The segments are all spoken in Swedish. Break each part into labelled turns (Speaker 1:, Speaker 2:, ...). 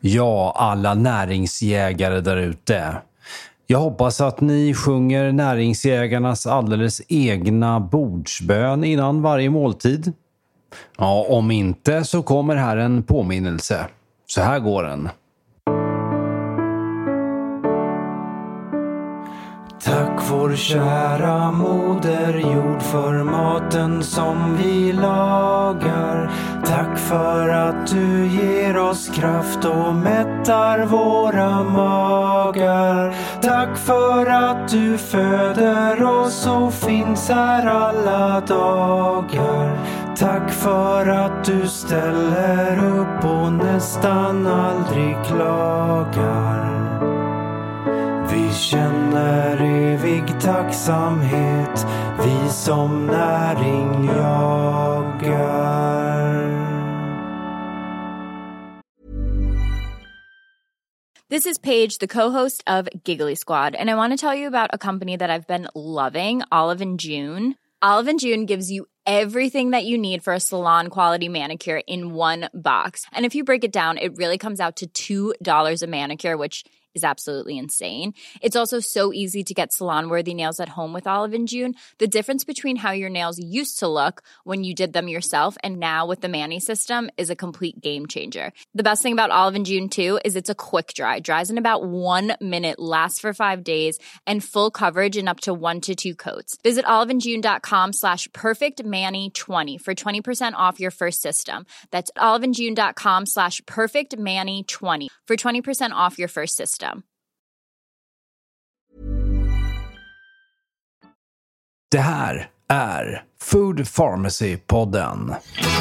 Speaker 1: Ja, alla näringsjägare där ute. Jag hoppas att ni sjunger näringsjägarnas alldeles egna bordsbön innan varje måltid. Ja, om inte så kommer här en påminnelse. Så här går den. Tack vår kära moder jord för maten som vi lagar. Tack för att du ger oss kraft och mättar våra magar. Tack för att du föder oss och finns här alla dagar. Tack för att du ställer upp och nästan aldrig klagar. Vi känner evig tacksamhet, vi som näring jagar.
Speaker 2: This is Paige, the co-host of Giggly Squad, and I want to tell you about a company that I've been loving, Olive & June. Olive & June gives you everything that you need for a salon-quality manicure in one box. And if you break it down, it really comes out to $2 a manicure, which is absolutely insane. It's also so easy to get salon-worthy nails at home with Olive & June. The difference between how your nails used to look when you did them yourself and now with the Mani system is a complete game changer. The best thing about Olive & June, too, is it's a quick dry. Dries in about 1 minute, lasts for 5 days, and full coverage in up to 1 to 2 coats. Visit oliveandjune.com/perfectmani20 for 20% off your first system. That's oliveandjune.com/perfectmani20 for 20% off your first system.
Speaker 1: Det här är Food Pharmacy-podden.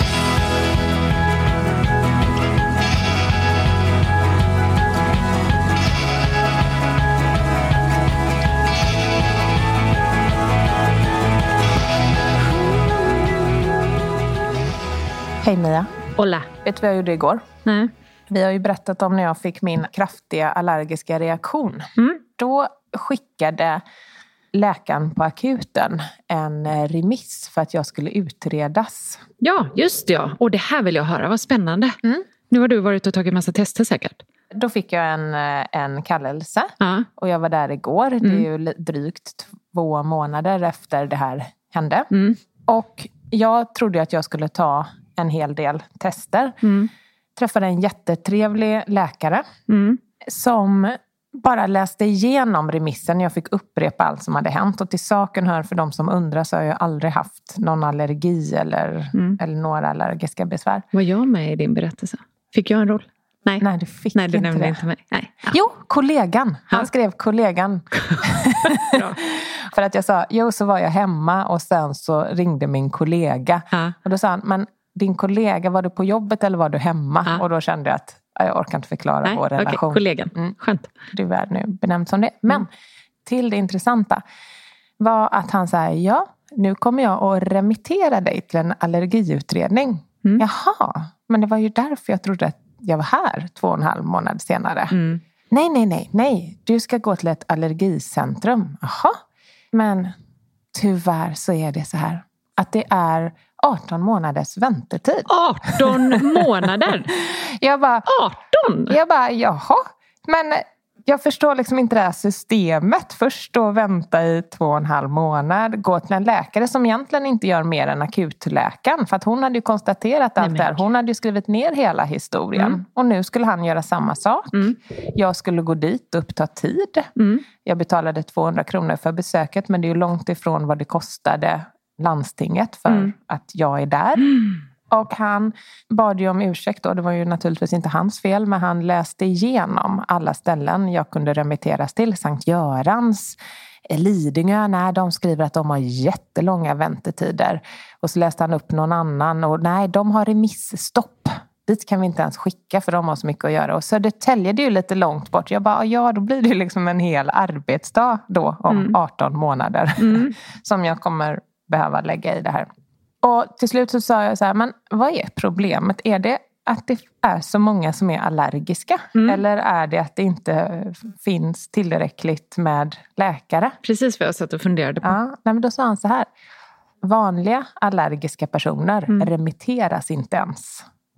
Speaker 3: Hej Mia.
Speaker 4: Hola.
Speaker 3: Vet du vad jag gjorde igår?
Speaker 4: Nej.
Speaker 3: Vi har ju berättat om när jag fick min kraftiga allergiska reaktion. Då skickade läkaren på akuten en remiss för att jag skulle utredas.
Speaker 4: Ja, just det. Och det här vill jag höra. Vad spännande. Nu har du varit och tagit massa tester säkert.
Speaker 3: Då fick jag en kallelse. Och jag var där igår. Det är ju drygt 2 månader efter det här hände. Och jag trodde att jag skulle ta en hel del tester. Träffade en jättetrevlig läkare som bara läste igenom remissen. Jag fick upprepa allt som hade hänt. Och till saken hör, för de som undrar, så har jag aldrig haft någon allergi eller några allergiska besvär.
Speaker 4: Var jag med i din berättelse? Fick jag en roll?
Speaker 3: Nej, du fick
Speaker 4: Nej, du
Speaker 3: inte
Speaker 4: nämnde
Speaker 3: det.
Speaker 4: inte mig. Nej. Ja.
Speaker 3: Jo, kollegan. Han skrev kollegan. För att jag sa, så var jag hemma och sen så ringde min kollega. Och då sa han, men din kollega, var du på jobbet eller var du hemma? Och då kände jag att jag orkar inte förklara vår relation.
Speaker 4: Okej, kollegan. Skönt.
Speaker 3: Du är nu benämnd som det. Men till det intressanta var att han sa, nu kommer jag att remittera dig till en allergiutredning. Jaha, men det var ju därför jag trodde att jag var här 2,5 månader senare. Nej. Du ska gå till ett allergicentrum. Jaha. Men tyvärr så är det så här att det är 18 månaders väntetid.
Speaker 4: 18 månader?
Speaker 3: Jag bara,
Speaker 4: 18?
Speaker 3: Jag bara, jaha. Men jag förstår liksom inte det här systemet. Först då vänta i 2,5 månader. Gå till en läkare som egentligen inte gör mer än akutläkaren. För att hon hade ju konstaterat allt det här. Hon hade ju skrivit ner hela historien. Och nu skulle han göra samma sak. Jag skulle gå dit och uppta tid. Jag betalade 200 kronor för besöket. Men det är ju långt ifrån vad det kostade landstinget för att jag är där. Och han bad ju om ursäkt då. Det var ju naturligtvis inte hans fel. Men han läste igenom alla ställen jag kunde remitteras till. Sankt Görans, Lidingö. Nej, de skriver att de har jättelånga väntetider. Och så läste han upp någon annan. Och nej, de har remissstopp. Dit kan vi inte ens skicka för de har så mycket att göra. Och Södertälje, det är ju lite långt bort. Jag bara, då blir det liksom en hel arbetsdag då om 18 månader. Som jag kommer behöva lägga i det här. Och till slut så sa jag så här, men vad är problemet? Är det att det är så många som är allergiska? Eller är det att det inte finns tillräckligt med läkare?
Speaker 4: Precis vad jag satt och funderade på.
Speaker 3: Ja, men då sa han så här. Vanliga allergiska personer remitteras inte ens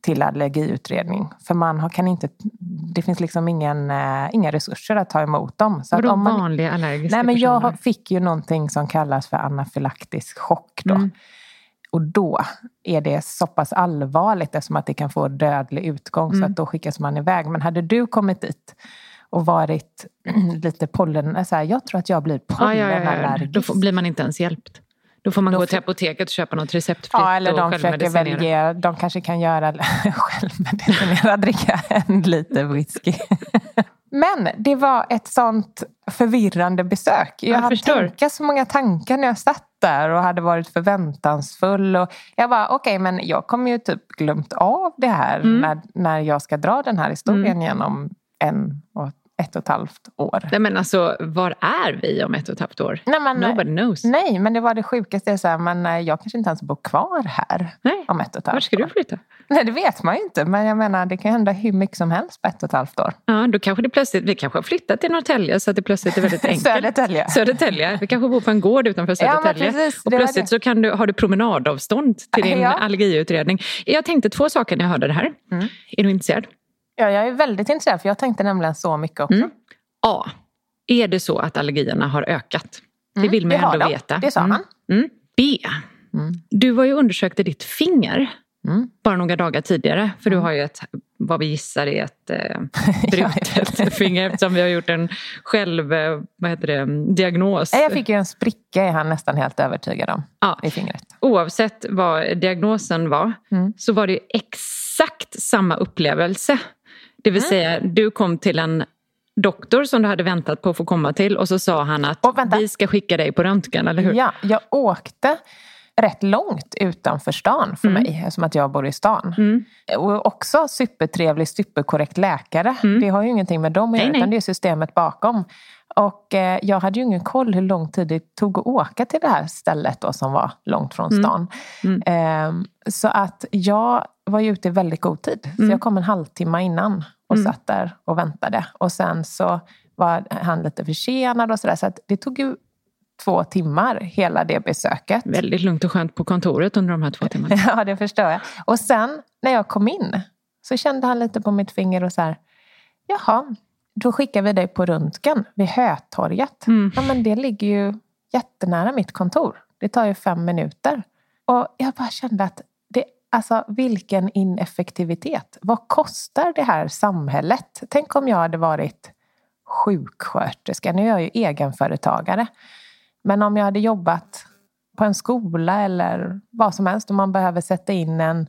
Speaker 3: till allergiutredning. För kan inte, det finns liksom inga resurser att ta emot dem. Så
Speaker 4: vadå
Speaker 3: att om man,
Speaker 4: vanliga allergiska
Speaker 3: nej, men
Speaker 4: personer?
Speaker 3: jag fick ju någonting som kallas för anafylaktisk chock då. Och då är det så pass allvarligt eftersom att det kan få dödlig utgång. Så att då skickas man iväg. Men hade du kommit dit och varit lite pollen... Så här, jag tror att jag blir pollenallergisk.
Speaker 4: Då blir man inte ens hjälpt. Då får man gå till apoteket och köpa något receptfritt.
Speaker 3: Ja, eller de försöker välja. De kanske kan göra självmedicinera, dricka en liter whisky. Men det var ett sånt förvirrande besök. Jag hade tänkt så många tankar när jag satt där och hade varit förväntansfull. Och jag bara, okej, men jag kommer ju typ glömt av det här när jag ska dra den här historien genom 1,5 år.
Speaker 4: Nej, men alltså, var är vi om 1,5 år?
Speaker 3: Nej, men,
Speaker 4: nobody knows.
Speaker 3: Nej, men det var det sjukaste. Så här, men jag kanske inte ens bor kvar här om 1,5 år.
Speaker 4: Vart ska du flytta?
Speaker 3: Nej, det vet man ju inte. Men jag menar, det kan hända hur mycket som helst på 1,5 år.
Speaker 4: Ja, då kanske det plötsligt, vi kanske har flyttat till Norrtälje så att det plötsligt är väldigt enkelt. Södertälje. Vi kanske bor på en gård utanför Södertälje. Ja, och plötsligt så har du promenadavstånd till din allergiutredning. Jag tänkte 2 saker när jag hörde det här. Är du intresserad?
Speaker 3: Ja, jag är väldigt intresserad för jag tänkte nämligen så mycket också.
Speaker 4: A. Är det så att allergierna har ökat? Det vill man ändå veta.
Speaker 3: Det sa han.
Speaker 4: B. Du var ju undersökte ditt finger bara några dagar tidigare. För du har ju vad vi gissar är ett brutet finger eftersom vi har gjort en diagnos.
Speaker 3: Jag fick ju en spricka, är han nästan helt övertygad om i fingret.
Speaker 4: Oavsett vad diagnosen var så var det ju exakt samma upplevelse. Det vill säga, du kom till en doktor som du hade väntat på att få komma till och så sa han att vi ska skicka dig på röntgen, eller hur?
Speaker 3: Ja, jag åkte rätt långt utanför stan för mig, eftersom att jag bor i stan. Och också supertrevlig, superkorrekt läkare. Det har ju ingenting med dem att göra, utan det är systemet bakom. Och jag hade ju ingen koll hur lång tid det tog att åka till det här stället då, som var långt från stan. Så att jag var ju ute i väldigt god tid. Så jag kom en halvtimme innan och satt där och väntade. Och sen så var han lite försenad och sådär. Så att det tog ju 2 timmar hela det besöket.
Speaker 4: Väldigt lugnt och skönt på kontoret under de här 2 timmarna.
Speaker 3: Ja, det förstår jag. Och sen när jag kom in så kände han lite på mitt finger och så här, jaha, då skickar vi dig på röntgen vid Hötorget. Ja, men det ligger ju jättenära mitt kontor. Det tar ju 5 minuter. Och jag bara kände att alltså vilken ineffektivitet. Vad kostar det här samhället? Tänk om jag hade varit sjuksköterska. Nu är jag ju egenföretagare. Men om jag hade jobbat på en skola eller vad som helst och man behöver sätta in en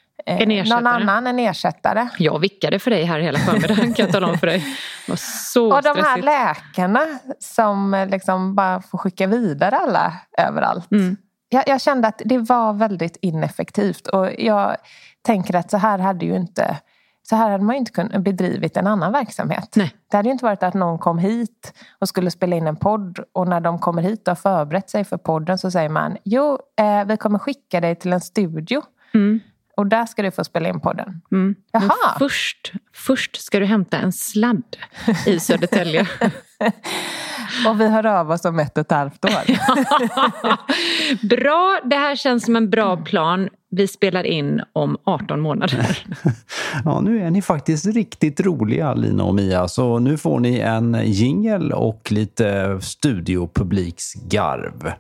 Speaker 3: ersättare.
Speaker 4: Jag vickade för dig här hela förmiddagen, kan jag tala om för dig. Det var så
Speaker 3: och de här
Speaker 4: stressigt.
Speaker 3: läkarna som liksom bara får skicka vidare alla överallt. Jag kände att det var väldigt ineffektivt. Och jag tänker att så här hade man ju inte kunnat bedrivit en annan verksamhet.
Speaker 4: Nej.
Speaker 3: Det hade ju inte varit att någon kom hit och skulle spela in en podd. Och när de kommer hit och har förberett sig för podden så säger man, vi kommer skicka dig till en studio. Och där ska du få spela in podden. Jaha.
Speaker 4: Först ska du hämta en sladd i Södertälje.
Speaker 3: Och vi hör av oss om 1,5 år.
Speaker 4: Bra, det här känns som en bra plan. Vi spelar in om 18 månader.
Speaker 1: Ja, nu är ni faktiskt riktigt roliga, Lina och Mia. Så nu får ni en jingle och lite studiopubliksgarv.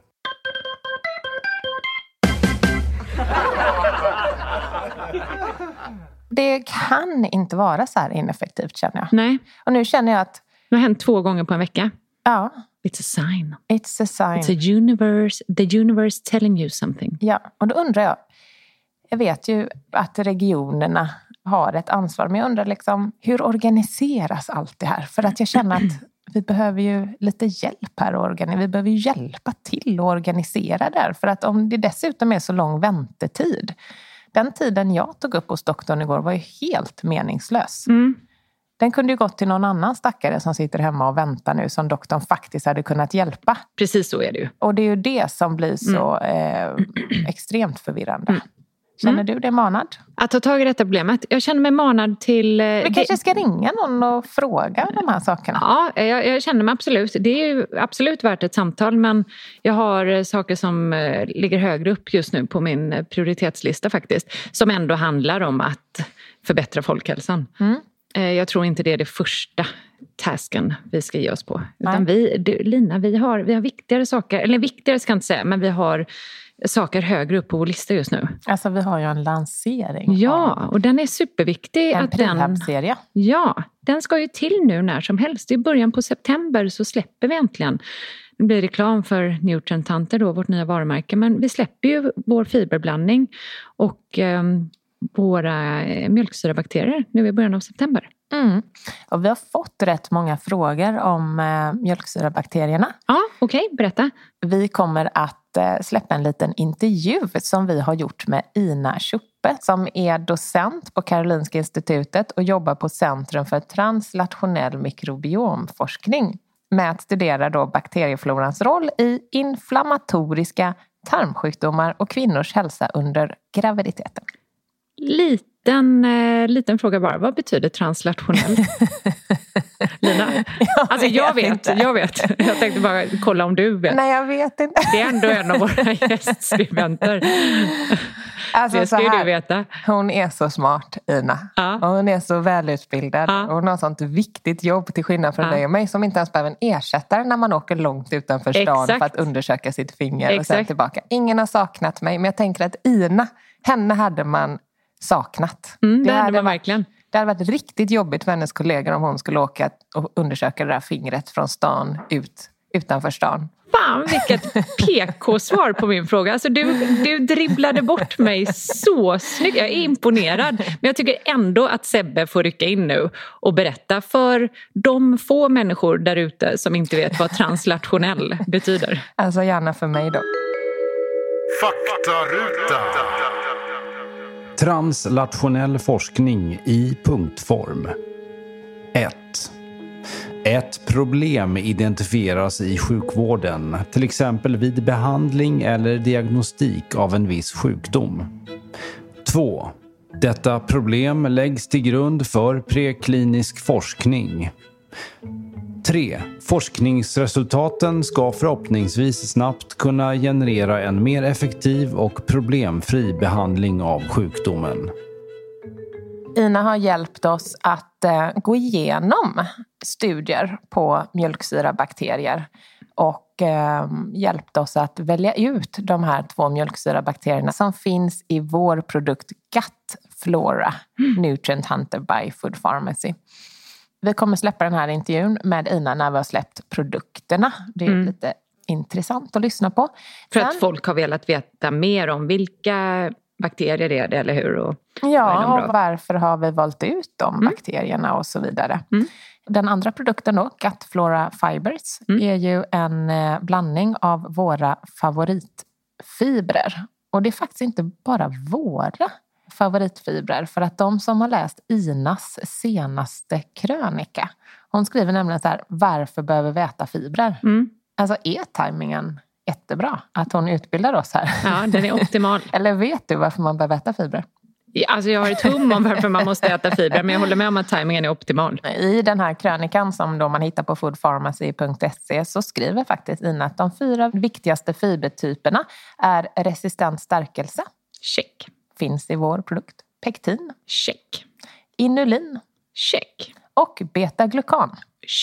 Speaker 3: Det kan inte vara så här ineffektivt, känner jag.
Speaker 4: Nej.
Speaker 3: Och nu känner jag att
Speaker 4: det har hänt 2 gånger på en vecka.
Speaker 3: ja.
Speaker 4: It's a sign.
Speaker 3: It's a sign.
Speaker 4: It's a universe. The universe telling you something.
Speaker 3: Ja, och då undrar jag vet ju att regionerna har ett ansvar, men jag undrar liksom, hur organiseras allt det här? För att jag känner att vi behöver ju lite hjälp här. Vi behöver ju hjälpa till att organisera där. För att om det dessutom är så lång väntetid. Den tiden jag tog upp hos doktorn igår var ju helt meningslös. Den kunde ju gått till någon annan stackare som sitter hemma och väntar nu, som doktorn faktiskt hade kunnat hjälpa.
Speaker 4: Precis så är det ju.
Speaker 3: Och det är ju det som blir så extremt förvirrande. Känner du dig manad?
Speaker 4: Att ta tag i detta problemet? Jag känner mig manad till...
Speaker 3: Vi kanske ska ringa någon och fråga de här sakerna.
Speaker 4: Ja, jag känner mig absolut. Det är ju absolut värt ett samtal, men jag har saker som ligger högre upp just nu på min prioritetslista faktiskt. Som ändå handlar om att förbättra folkhälsan. Jag tror inte det är det första tasken vi ska ge oss på. Utan Lina, vi har viktigare saker, eller viktigare ska jag inte säga, men vi har saker högre upp på vår lista just nu.
Speaker 3: Alltså vi har ju en lansering.
Speaker 4: Ja, och den är superviktig.
Speaker 3: En prehab-serie.
Speaker 4: Ja, den ska ju till nu när som helst. I början på september så släpper vi äntligen. Det blir reklam för Nutrient Hunter då, vårt nya varumärke. Men vi släpper ju vår fiberblandning och våra mjölksyrabakterier nu i början av september.
Speaker 3: Och vi har fått rätt många frågor om mjölksyrabakterierna.
Speaker 4: Ja, okej, berätta.
Speaker 3: Vi kommer att släppa en liten intervju som vi har gjort med Ina Schuppe som är docent på Karolinska institutet och jobbar på Centrum för translationell mikrobiomforskning med att studera då bakterieflorans roll i inflammatoriska tarmsjukdomar och kvinnors hälsa under graviditeten.
Speaker 4: Liten fråga bara. Vad betyder translationell? Lina? Alltså jag vet. Jag tänkte bara kolla om du vet.
Speaker 3: Nej, jag vet inte.
Speaker 4: Det är ändå en av våra gästskribenter.
Speaker 3: Alltså,
Speaker 4: det ska ju du veta.
Speaker 3: Hon är så smart, Ina.
Speaker 4: Ja.
Speaker 3: Och hon är så välutbildad.
Speaker 4: Ja.
Speaker 3: Hon har sånt viktigt jobb till skillnad från dig och mig som inte ens behöver en ersättare när man åker långt utanför stan för att undersöka sitt finger och sen tillbaka. Ingen har saknat mig, men jag tänker att Ina, henne hade man saknat.
Speaker 4: Det hade man verkligen.
Speaker 3: Det hade varit riktigt jobbigt för hennes kollegor om hon skulle åka och undersöka det där fingret från stan utanför stan.
Speaker 4: Fan, vilket PK-svar på min fråga. Alltså du dribblade bort mig så snyggt. Jag är imponerad. Men jag tycker ändå att Sebbe får rycka in nu och berätta för de få människor där ute som inte vet vad translationell betyder.
Speaker 3: Alltså gärna för mig då.
Speaker 5: Faktaruta.
Speaker 1: Translationell forskning i punktform. 1. Ett problem identifieras i sjukvården, till exempel vid behandling eller diagnostik av en viss sjukdom. 2. Detta problem läggs till grund för preklinisk forskning. 3. Forskningsresultaten ska förhoppningsvis snabbt kunna generera en mer effektiv och problemfri behandling av sjukdomen.
Speaker 3: Ina har hjälpt oss att gå igenom studier på mjölksyrabakterier och hjälpt oss att välja ut de här 2 mjölksyrabakterierna som finns i vår produkt Gut Flora, Nutrient Hunter by Food Pharmacy. Vi kommer släppa den här intervjun med Ina när vi har släppt produkterna. Det är lite intressant att lyssna på.
Speaker 4: För att folk har velat veta mer om vilka bakterier det är, eller hur? Och
Speaker 3: varför har vi valt ut de bakterierna och så vidare. Den andra produkten då, Gut Flora Fibers, är ju en blandning av våra favoritfibrer. Och det är faktiskt inte bara våra favoritfibrer, för att de som har läst Inas senaste krönika, hon skriver nämligen så här: varför behöver vi äta fibrer? Alltså är tajmingen jättebra att hon utbildar oss här?
Speaker 4: Ja, den är optimal.
Speaker 3: Eller vet du varför man behöver äta fibrer?
Speaker 4: Alltså jag har ett hum om varför man måste äta fibrer, men jag håller med om att tajmingen är optimal.
Speaker 3: I den här krönikan som då man hittar på foodpharmacy.se så skriver faktiskt Ina att de 4 viktigaste fibertyperna är resistent stärkelse.
Speaker 4: Check.
Speaker 3: Finns i vår produkt. Pektin.
Speaker 4: Check.
Speaker 3: Inulin.
Speaker 4: Check.
Speaker 3: Och beta-glukan.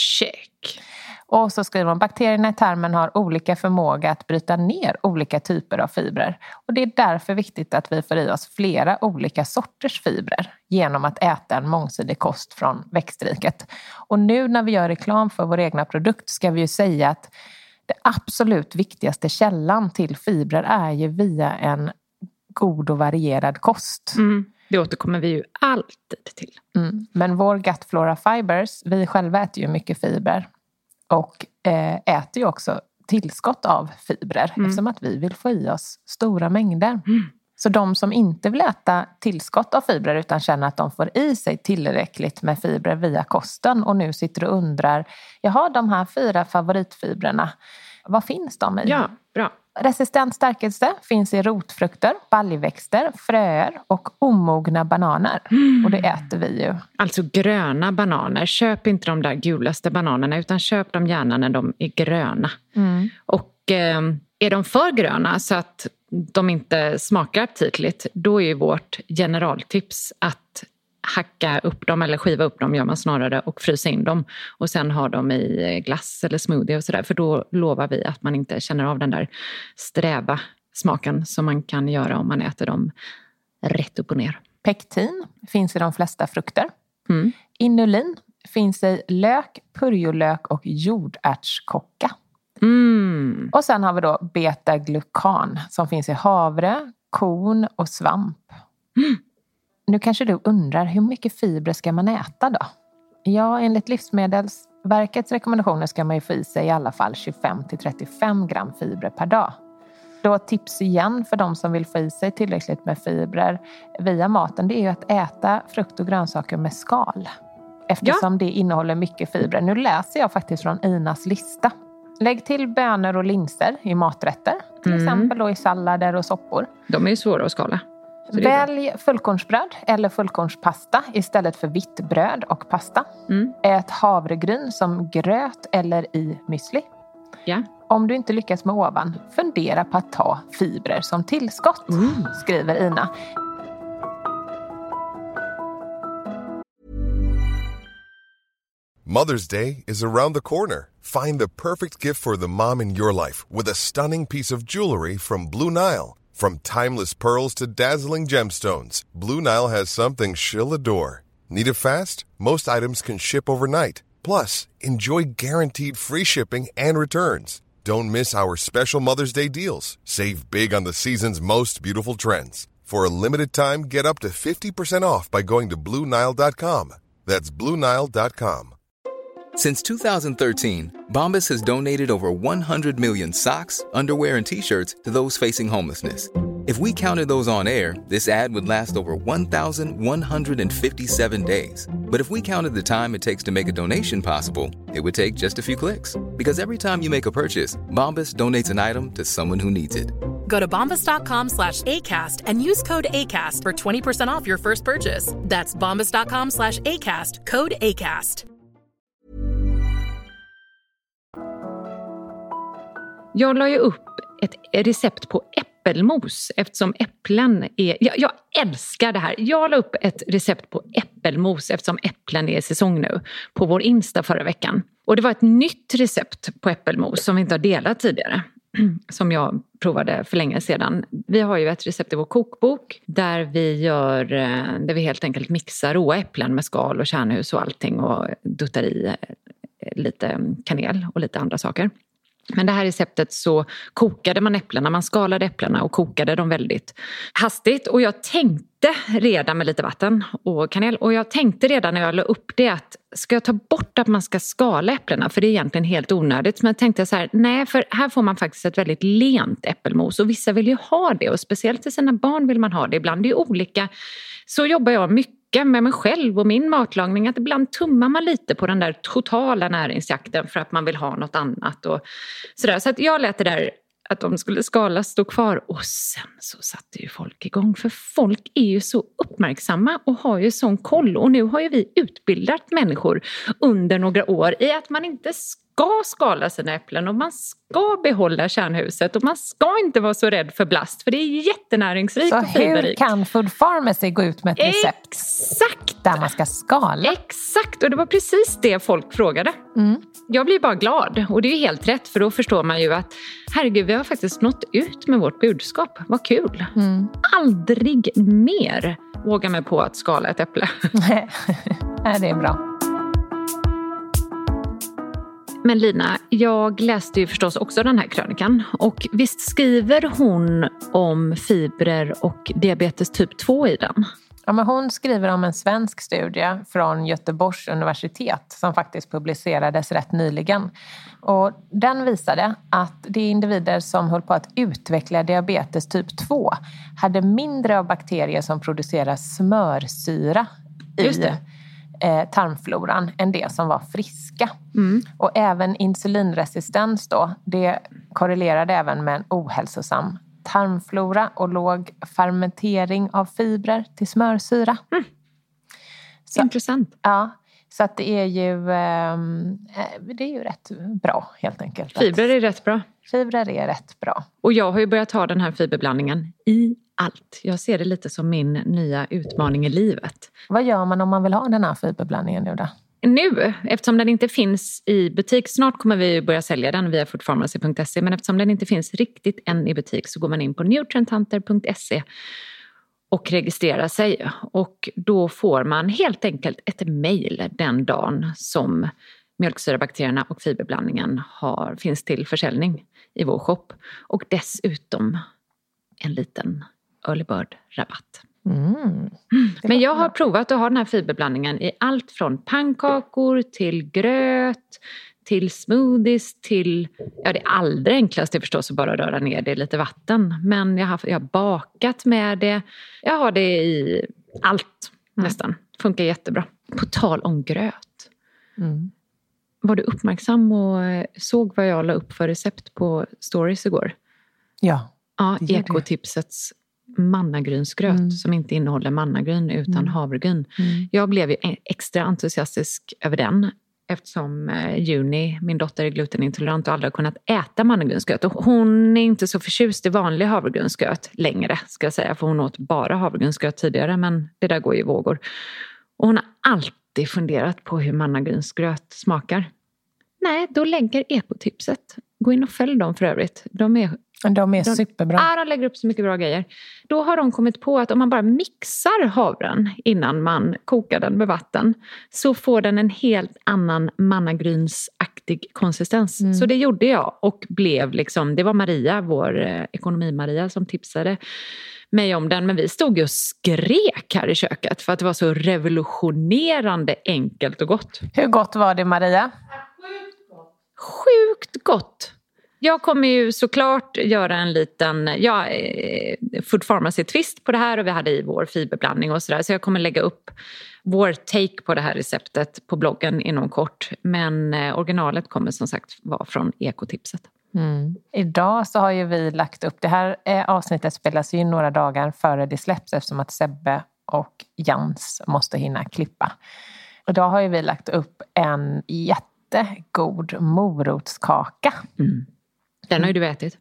Speaker 4: Check.
Speaker 3: Och så skriver man: bakterierna i tarmen har olika förmåga att bryta ner olika typer av fibrer. Och det är därför viktigt att vi får i oss flera olika sorters fibrer genom att äta en mångsidig kost från växtriket. Och nu när vi gör reklam för vår egna produkt ska vi ju säga att det absolut viktigaste källan till fibrer är ju via en god och varierad kost.
Speaker 4: Det återkommer vi ju alltid till.
Speaker 3: Men vår Gut Flora Fibers, vi själva äter ju mycket fibrer. Och äter ju också tillskott av fibrer eftersom att vi vill få i oss stora mängder. Så de som inte vill äta tillskott av fibrer utan känner att de får i sig tillräckligt med fibrer via kosten och nu sitter och undrar, jaha, de här 4 favoritfibrerna, vad finns de i?
Speaker 4: Ja, bra.
Speaker 3: Resistent stärkelse finns i rotfrukter, baljväxter, fröer och omogna bananer. Och det äter vi ju.
Speaker 4: Alltså gröna bananer. Köp inte de där gulaste bananerna utan köp dem gärna när de är gröna. Och är de för gröna så att de inte smakar aptitligt, då är vårt generaltips att hacka upp dem eller skiva upp dem gör man snarare och frysa in dem och sen ha dem i glass eller smoothie och sådär, för då lovar vi att man inte känner av den där sträva smaken som man kan göra om man äter dem rätt upp och ner.
Speaker 3: Pektin finns i de flesta frukter. Inulin finns i lök, purjolök och jordärtskocka. Och sen har vi då beta-glukan som finns i havre, korn och svamp. Nu kanske du undrar, hur mycket fibrer ska man äta då? Ja, enligt Livsmedelsverkets rekommendationer ska man ju få i sig i alla fall 25-35 gram fibrer per dag. Då tips igen för de som vill få i sig tillräckligt med fibrer via maten, det är ju att äta frukt och grönsaker med skal. Eftersom det innehåller mycket fibrer. Nu läser jag faktiskt från Inas lista. Lägg till bönor och linser i maträtter. Till exempel då i sallader och soppor.
Speaker 4: De är ju svåra att skala.
Speaker 3: Välj fullkornsbröd eller fullkornspasta istället för vitt bröd och pasta. Ät havregryn som gröt eller i müsli.
Speaker 4: Ja.
Speaker 3: Om du inte lyckas med ovan, fundera på att ta fibrer som tillskott, skriver Ina.
Speaker 5: Mother's Day is around the corner. Find the perfect gift for the mom in your life with a stunning piece of jewelry from Blue Nile. From timeless pearls to dazzling gemstones, Blue Nile has something she'll adore. Need it fast? Most items can ship overnight. Plus, enjoy guaranteed free shipping and returns. Don't miss our special Mother's Day deals. Save big on the season's most beautiful trends. For a limited time, get up to 50% off by going to BlueNile.com. That's BlueNile.com.
Speaker 6: Since 2013, Bombas has donated over 100 million socks, underwear, and T-shirts to those facing homelessness. If we counted those on air, this ad would last over 1,157 days. But if we counted the time it takes to make a donation possible, it would take just a few clicks. Because every time you make a purchase, Bombas donates an item to someone who needs it.
Speaker 7: Go to bombas.com/ACAST and use code ACAST for 20% off your first purchase. That's bombas.com/ACAST, code ACAST.
Speaker 4: Jag la ju upp ett recept på äppelmos eftersom äpplen är... Jag älskar det här. Jag la upp ett recept på äppelmos eftersom äpplen är i säsong nu på vår Insta förra veckan. Och det var ett nytt recept på äppelmos som vi inte har delat tidigare. Som jag provade för länge sedan. Vi har ju ett recept i vår kokbok där vi helt enkelt mixar råa äpplen med skal och kärnhus och allting och duttar i lite kanel och lite andra saker. Men det här receptet så kokade man äpplena, man skalade äpplena och kokade dem väldigt hastigt. Och jag tänkte redan med lite vatten och kanel, och jag tänkte redan när jag la upp det att ska jag ta bort att man ska skala äpplena, för det är egentligen helt onödigt. Men jag tänkte så här, nej, för här får man faktiskt ett väldigt lent äppelmos och vissa vill ju ha det och speciellt till sina barn vill man ha det. Ibland det är olika, så jobbar jag mycket med mig själv och min matlagning att ibland tummar man lite på den där totala näringsjakten för att man vill ha något annat och sådär. Så att jag lät det där att de skulle skalas stå kvar och sen så satte ju folk igång, för folk är ju så uppmärksamma och har ju sån koll, och nu har ju vi utbildat människor under några år i att man inte ska skala sina äpplen och man ska behålla kärnhuset och man ska inte vara så rädd för blast, för det är jättenäringsrikt och fiberrikt.
Speaker 3: Så hur kan Food Pharmacy gå ut med ett recept?
Speaker 4: Exakt!
Speaker 3: Där man ska skala?
Speaker 4: Exakt, och det var precis det folk frågade. Jag blir bara glad, och det är ju helt rätt, för då förstår man ju att herregud, vi har faktiskt nått ut med vårt budskap. Vad kul! Aldrig mer våga mig på att skala ett äpple.
Speaker 3: Nej, det är bra.
Speaker 4: Men Lina, jag läste ju förstås också den här krönikan. Och visst skriver hon om fibrer och diabetes typ 2 i den?
Speaker 3: Ja, men hon skriver om en svensk studie från Göteborgs universitet som faktiskt publicerades rätt nyligen. Och den visade att de individer som höll på att utveckla diabetes typ 2 hade mindre av bakterier som producerar smörsyra i tarmfloran än det som var friska. Och även insulinresistens då, det korrelerade även med en ohälsosam tarmflora och låg fermentering av fibrer till smörsyra.
Speaker 4: Intressant.
Speaker 3: Ja, så att det är ju rätt bra helt enkelt.
Speaker 4: Fibrer är rätt bra.
Speaker 3: Fibrer är rätt bra.
Speaker 4: Och jag har ju börjat ta den här fiberblandningen i allt. Jag ser det lite som min nya utmaning i livet.
Speaker 3: Vad gör man om man vill ha den här fiberblandningen nu då?
Speaker 4: Nu, eftersom den inte finns i butik, snart kommer vi börja sälja den via foodpharmacy.se, men eftersom den inte finns riktigt än i butik så går man in på nutrienthunter.se och registrerar sig. Och då får man helt enkelt ett mejl den dagen som mjölksyrabakterierna och fiberblandningen finns till försäljning i vår shop. Och dessutom en liten early bird rabatt. Men jag har provat att ha den här fiberblandningen i allt från pannkakor till gröt, till smoothies, till... Ja, det allra enklaste är förstås att bara röra ner det i lite vatten. Men jag har bakat med det. Jag har det i allt nästan. Funkar jättebra. På tal om gröt. Var du uppmärksam och såg vad jag la upp för recept på stories igår?
Speaker 3: Ja.
Speaker 4: Ja, ekotipsets mannagrynsgröt som inte innehåller mannagryn utan havregryn. Jag blev ju extra entusiastisk över den eftersom Juni, min dotter, är glutenintolerant och aldrig har kunnat äta mannagrynsgröt. Och hon är inte så förtjust i vanlig havregrynsgröt längre, ska jag säga, för hon åt bara havregrynsgröt tidigare, men det där går ju i vågor. Och hon har alltid funderat på hur mannagrynsgröt smakar. Nej, då lägger ekotipset. Gå in och följ dem för övrigt. De är superbra. Ja, de lägger upp så mycket bra grejer. Då har de kommit på att om man bara mixar havren innan man kokar den med vatten så får den en helt annan mannagrynsaktig konsistens. Så det gjorde jag och blev liksom, det var Maria, vår ekonomi-Maria, som tipsade mig om den. Men vi stod ju och skrek här i köket för att det var så revolutionerande enkelt och gott.
Speaker 3: Hur gott var det, Maria?
Speaker 4: Sjukt gott. Jag kommer ju såklart göra en liten Food Pharmacy-twist på det här och vi hade i vår fiberblandning och sådär. Så jag kommer lägga upp vår take på det här receptet på bloggen inom kort. Men originalet kommer som sagt vara från ekotipset.
Speaker 3: Idag så har ju vi lagt upp, det här avsnittet spelas ju in några dagar före det släpps eftersom att Sebbe och Jans måste hinna klippa. Och då har ju vi lagt upp en jättegod morotskaka.
Speaker 4: Den har ju du ätit.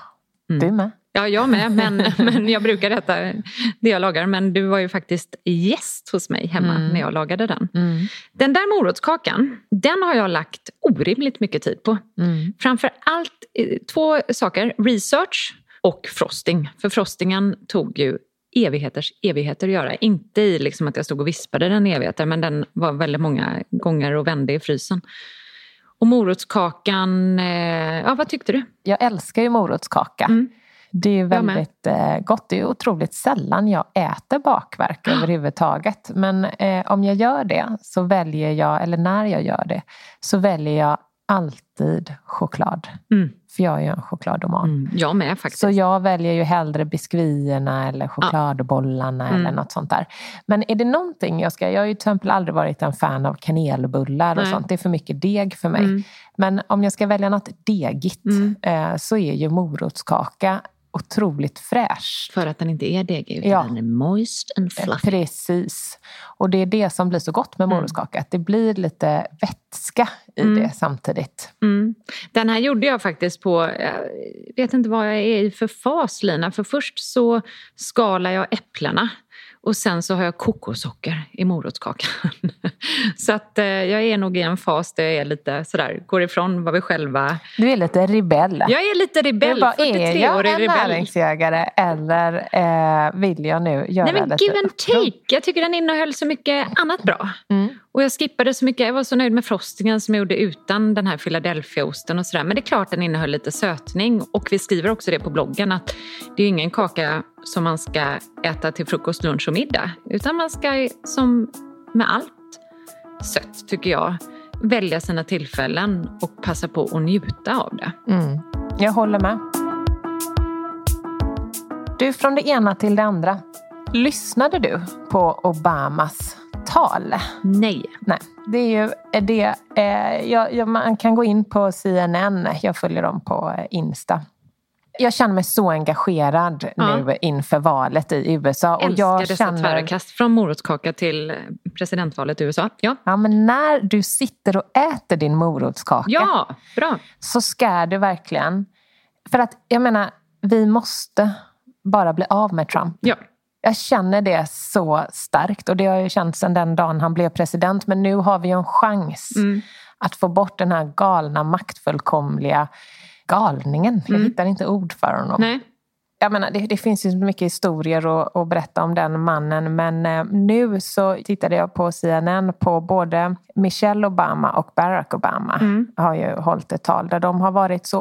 Speaker 3: Du med?
Speaker 4: Ja, jag med. Men jag brukar äta det jag lagar. Men du var ju faktiskt gäst hos mig hemma när jag lagade den. Den där morotskakan, den har jag lagt orimligt mycket tid på. Framför allt 2 saker. Research och frosting. För frostingen tog ju evigheter att göra. Inte i liksom att jag stod och vispade den evigheter. Men den var väldigt många gånger och vände i frysen. Och morotskakan, vad tyckte du?
Speaker 3: Jag älskar ju morotskaka. Det är väldigt gott. Det är otroligt sällan jag äter bakverk överhuvudtaget. Men om jag gör det så väljer jag, eller när jag gör det, så väljer jag alltid choklad. För jag är ju en chokladoman.
Speaker 4: Jag med faktiskt.
Speaker 3: Så jag väljer ju hellre biskvierna eller chokladbollarna eller något sånt där. Men är det någonting jag har ju till exempel aldrig varit en fan av kanelbullar och sånt. Det är för mycket deg för mig. Men om jag ska välja något degigt så är ju morotskaka otroligt fräsch.
Speaker 4: För att den inte är degig utan den är moist and fluffy.
Speaker 3: Precis. Och det är det som blir så gott med morotskaka. Att det blir lite vätska i det samtidigt.
Speaker 4: Den här gjorde jag faktiskt på, jag vet inte vad jag är i för fas, Lina. För först så skalar jag äpplena. Och sen så har jag kokossocker i morotskakan. Så att jag är nog i en fas där jag är lite sådär, går ifrån vad vi själva...
Speaker 3: Du är lite rebell.
Speaker 4: Jag är lite rebell, 43-årig rebell. Är jag en näringsjägare
Speaker 3: eller vill jag nu göra
Speaker 4: lite... Nej men give and take. Jag tycker den innehöll så mycket annat bra. Och jag skippade så mycket. Jag var så nöjd med frostingen som jag gjorde utan den här Philadelphia-osten och sådär. Men det är klart den innehöll lite sötning. Och vi skriver också det på bloggen att det är ingen kaka som man ska äta till frukost, lunch och middag. Utan man ska, som med allt sött tycker jag, välja sina tillfällen och passa på att njuta av det.
Speaker 3: Jag håller med. Du, från det ena till det andra. Lyssnade du på Obamas tal.
Speaker 4: Nej.
Speaker 3: Det är ju det. Man kan gå in på CNN. Jag följer dem på Insta. Jag känner mig så engagerad nu inför valet i USA. Och jag
Speaker 4: dessa tvärkast från morotskaka till presidentvalet i USA. Ja,
Speaker 3: men när du sitter och äter din morotskaka.
Speaker 4: Ja, bra.
Speaker 3: Så ska du verkligen. För att jag menar, vi måste bara bli av med Trump.
Speaker 4: Ja.
Speaker 3: Jag känner det så starkt. Och det har jag ju känt sedan den dagen han blev president. Men nu har vi ju en chans att få bort den här galna, maktfullkomliga galningen. Jag hittar inte ord för honom.
Speaker 4: Nej.
Speaker 3: Jag menar, det finns ju så mycket historier att berätta om den mannen. Men nu så tittade jag på CNN på både Michelle Obama och Barack Obama. Har ju hållit ett tal där de har varit så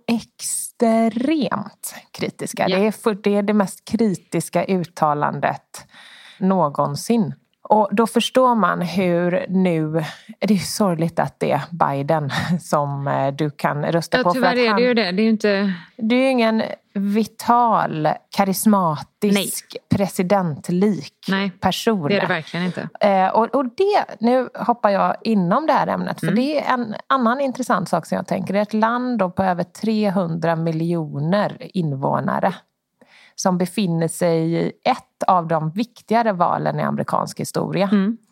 Speaker 3: extremt kritiska. Yeah. Det är det mest kritiska uttalandet någonsin. Och då förstår man hur nu, det är sorgligt att det är Biden som du kan rösta på.
Speaker 4: Tyvärr är det ju det. Det är ju inte...
Speaker 3: Det är ju ingen vital, karismatisk, presidentlik person.
Speaker 4: Det är det verkligen inte.
Speaker 3: Och det, nu hoppar jag inom det här ämnet. För det är en annan intressant sak som jag tänker. Det är ett land då på över 300 miljoner invånare. Som befinner sig i ett av de viktigare valen i amerikansk historia.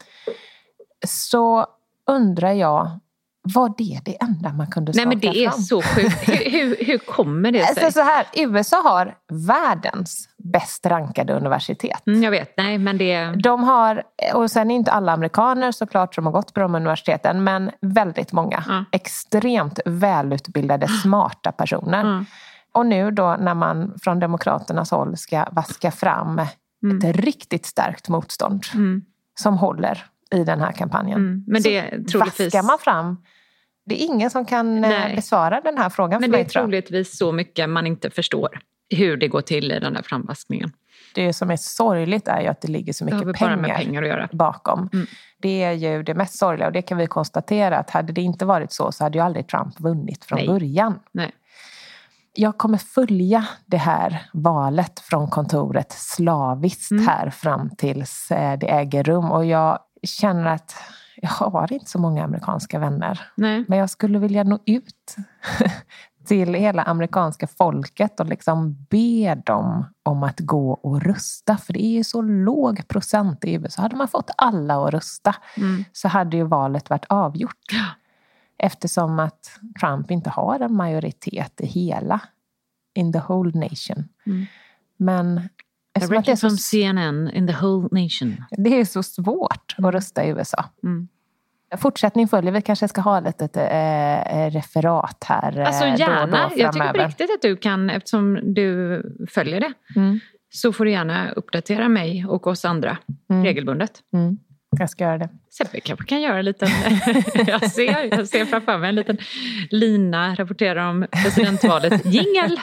Speaker 3: Så undrar jag, var det enda man kunde skaka fram?
Speaker 4: Nej, men det är så sjukt. Hur kommer det sig?
Speaker 3: Så här, USA har världens bäst rankade universitet.
Speaker 4: Jag vet, nej men det...
Speaker 3: De har, och sen är inte alla amerikaner såklart som har gått på de universiteten, men väldigt många extremt välutbildade, smarta personer. Och nu då när man från demokraternas håll ska vaska fram ett riktigt starkt motstånd som håller i den här kampanjen.
Speaker 4: Men det troligtvis...
Speaker 3: Vaskar man fram, det är ingen som kan besvara den här frågan.
Speaker 4: Men det är troligtvis så mycket man inte förstår hur det går till i den här framvaskningen.
Speaker 3: Det som är sorgligt är ju att det ligger så mycket pengar
Speaker 4: att göra.
Speaker 3: Bakom. Det är ju det mest sorgliga, och det kan vi konstatera att hade det inte varit så hade ju aldrig Trump vunnit från början.
Speaker 4: Nej.
Speaker 3: Jag kommer följa det här valet från kontoret slaviskt här fram tills det äger rum. Och jag känner att jag har inte så många amerikanska vänner.
Speaker 4: Nej.
Speaker 3: Men jag skulle vilja nå ut till hela amerikanska folket och liksom be dem om att gå och rösta. För det är ju så låg procent i USA. Hade man fått alla att rösta så hade ju valet varit avgjort. Eftersom att Trump inte har en majoritet i hela, in the whole nation. Men
Speaker 4: eftersom det är som CNN, in the whole nation.
Speaker 3: Det är så svårt att rösta i USA. Fortsättning följer, vi kanske ska ha ett referat här.
Speaker 4: Alltså gärna, jag tycker på riktigt att du kan, eftersom du följer det. Så får du gärna uppdatera mig och oss andra regelbundet.
Speaker 3: Jag ska göra det.
Speaker 4: Sebbe kanske kan göra en liten... jag ser framför mig en liten lina rapportera om presidentvalet. Jingel!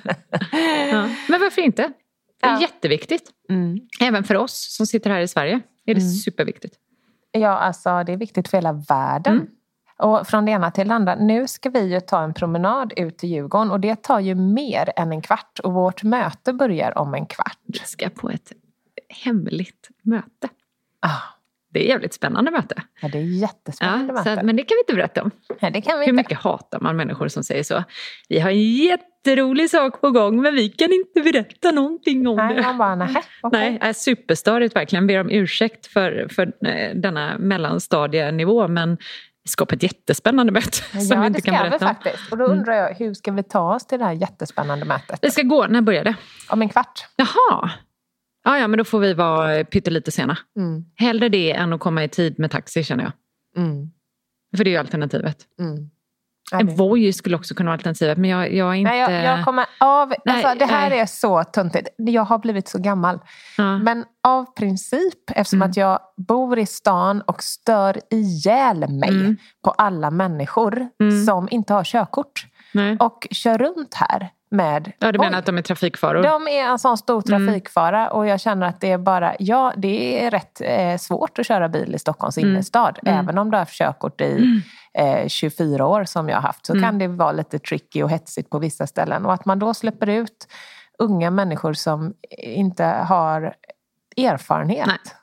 Speaker 4: Men varför inte? Det är jätteviktigt. Även för oss som sitter här i Sverige är det superviktigt.
Speaker 3: Ja, alltså det är viktigt för hela världen. Och från det ena till det andra. Nu ska vi ju ta en promenad ut till Djurgården. Och det tar ju mer än en kvart. Och vårt möte börjar om en kvart.
Speaker 4: Vi ska på ett hemligt möte. Det är jävligt spännande möte.
Speaker 3: Ja, det är jättespännande möte.
Speaker 4: Men det kan vi inte berätta om.
Speaker 3: Nej, det kan vi
Speaker 4: Hur
Speaker 3: inte.
Speaker 4: mycket hatar man människor som säger så? Vi har en jätterolig sak på gång, men vi kan inte berätta någonting om det.
Speaker 3: Man bara, okay.
Speaker 4: Nej, superstörigt verkligen. Ber om ursäkt för denna mellanstadienivå, men vi ska på ett jättespännande möte som vi inte kan berätta om.
Speaker 3: Faktiskt. Och då undrar jag, hur ska vi ta oss till det här jättespännande mötet?
Speaker 4: Vi ska gå, när börjar det?
Speaker 3: Om en kvart.
Speaker 4: Jaha. Ja, men då får vi vara pyttelite sena. Hellre det än att komma i tid med taxi, känner jag. För det är ju alternativet. En Voi skulle också kunna vara alternativet, men jag är inte...
Speaker 3: Nej, jag kommer av... Alltså, det här är så tuntigt. Jag har blivit så gammal. Men av princip, eftersom att jag bor i stan och stör ihjäl mig på alla människor som inte har körkort. Och kör runt här med...
Speaker 4: Ja, du menar att de är trafikfaror?
Speaker 3: De är en sån stor trafikfara, och jag känner att det är bara... Ja, det är rätt svårt att köra bil i Stockholms innerstad. Även om du har haft körkort i 24 år som jag har haft, så kan det vara lite tricky och hetsigt på vissa ställen. Och att man då släpper ut unga människor som inte har erfarenhet.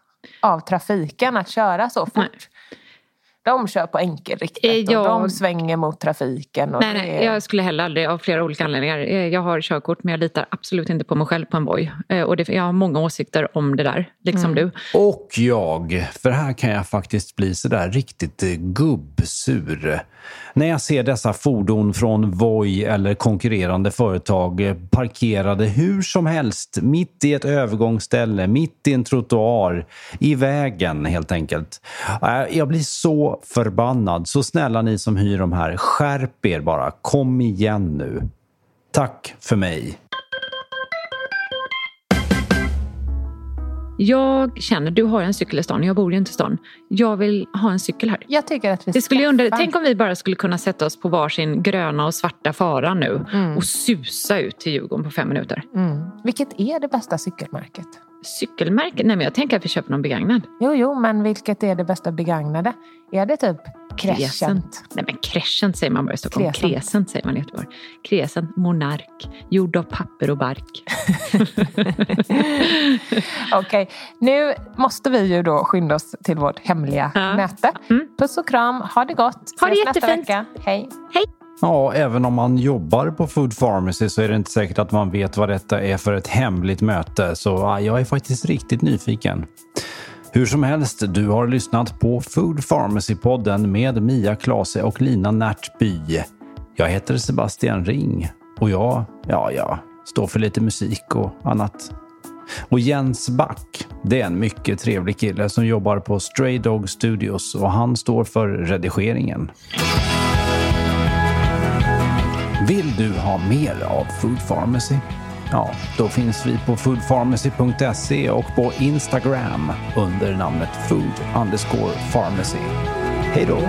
Speaker 3: av trafiken att köra så fort. Nej. De kör på enkelriktat och de svänger mot trafiken. Och
Speaker 4: nej, jag skulle heller aldrig av flera olika anledningar. Jag har körkort men jag litar absolut inte på mig själv på en Voi. Och jag har många åsikter om det där, liksom du.
Speaker 1: Och för här kan jag faktiskt bli sådär riktigt gubbsur. När jag ser dessa fordon från Voi eller konkurrerande företag parkerade hur som helst, mitt i ett övergångsställe, mitt i en trottoar, i vägen helt enkelt. Jag blir så förbannad. Så snälla ni som hyr de här, skärp er bara. Kom igen nu. Tack för mig.
Speaker 4: Jag känner, du har en cykel i stan, jag bor ju inte i stan. Jag vill ha en cykel här.
Speaker 3: Jag tycker att vi ska.
Speaker 4: Tänk om vi bara skulle kunna sätta oss på varsin gröna och svarta Fara nu och susa ut till Djurgården på 5 minuter.
Speaker 3: Vilket är det bästa cykelmärket?
Speaker 4: Cykelmärket? Nej, men jag tänker att vi köper någon begagnad.
Speaker 3: Jo, men vilket är det bästa begagnade? Är det typ Crescent?
Speaker 4: Nej, men Crescent säger man bara i Stockholm. Crescent säger man i Göteborg. Crescent, Monark, gjord av papper och bark.
Speaker 3: Okej, nu måste vi ju då skynda oss till vårt hemliga möte. Puss och kram, ha det gott.
Speaker 4: Ha det jättefint.
Speaker 3: Hej.
Speaker 4: Hej.
Speaker 1: Ja, även om man jobbar på Food Pharmacy så är det inte säkert att man vet vad detta är för ett hemligt möte. Så jag är faktiskt riktigt nyfiken. Hur som helst, du har lyssnat på Food Pharmacy-podden med Mia Klase och Lina Närtby. Jag heter Sebastian Ring och jag står för lite musik och annat. Och Jens Back, det är en mycket trevlig kille som jobbar på Stray Dog Studios och han står för redigeringen. Vill du ha mer av Food Pharmacy? Ja, då finns vi på foodpharmacy.se och på Instagram under namnet food_pharmacy. Hej då!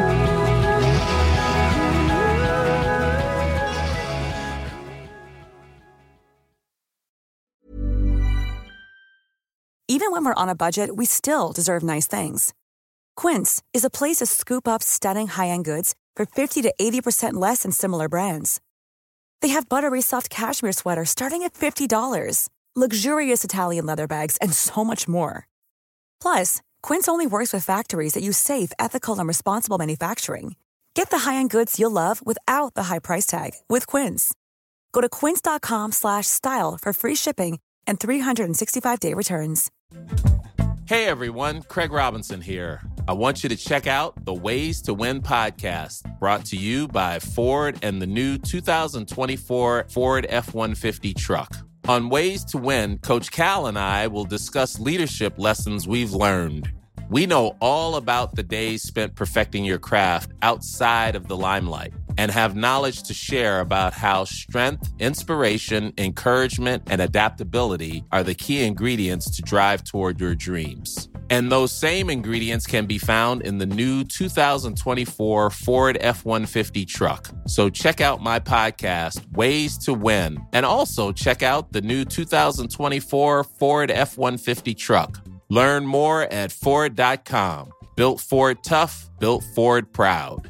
Speaker 8: Even when we're on a budget, we still deserve nice things. Quince is a place to scoop up stunning high-end goods for 50 to 80% less than similar brands. They have buttery soft cashmere sweaters starting at $50, luxurious Italian leather bags, and so much more. Plus, Quince only works with factories that use safe, ethical, and responsible manufacturing. Get the high-end goods you'll love without the high price tag with Quince. Go to quince.com/style for free shipping and 365-day returns.
Speaker 9: Hey everyone, Craig Robinson here. I want you to check out the Ways to Win podcast, brought to you by Ford and the new 2024 Ford F-150 truck. On Ways to Win, Coach Cal and I will discuss leadership lessons we've learned. We know all about the days spent perfecting your craft outside of the limelight and have knowledge to share about how strength, inspiration, encouragement, and adaptability are the key ingredients to drive toward your dreams. And those same ingredients can be found in the new 2024 Ford F-150 truck. So check out my podcast, Ways to Win, and also check out the new 2024 Ford F-150 truck. Learn more at Ford.com. Built Ford tough, built Ford proud.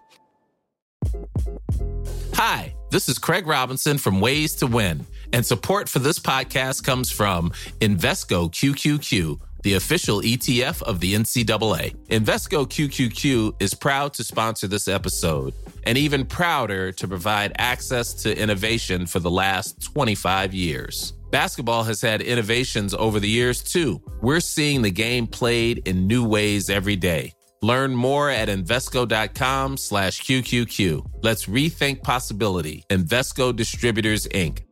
Speaker 9: Hi, this is Craig Robinson from Ways to Win, and support for this podcast comes from Invesco QQQ, the official ETF of the NCAA. Invesco QQQ is proud to sponsor this episode, and even prouder to provide access to innovation for the last 25 years. Basketball has had innovations over the years, too. We're seeing the game played in new ways every day. Learn more at Invesco.com/QQQ. Let's rethink possibility. Invesco Distributors, Inc.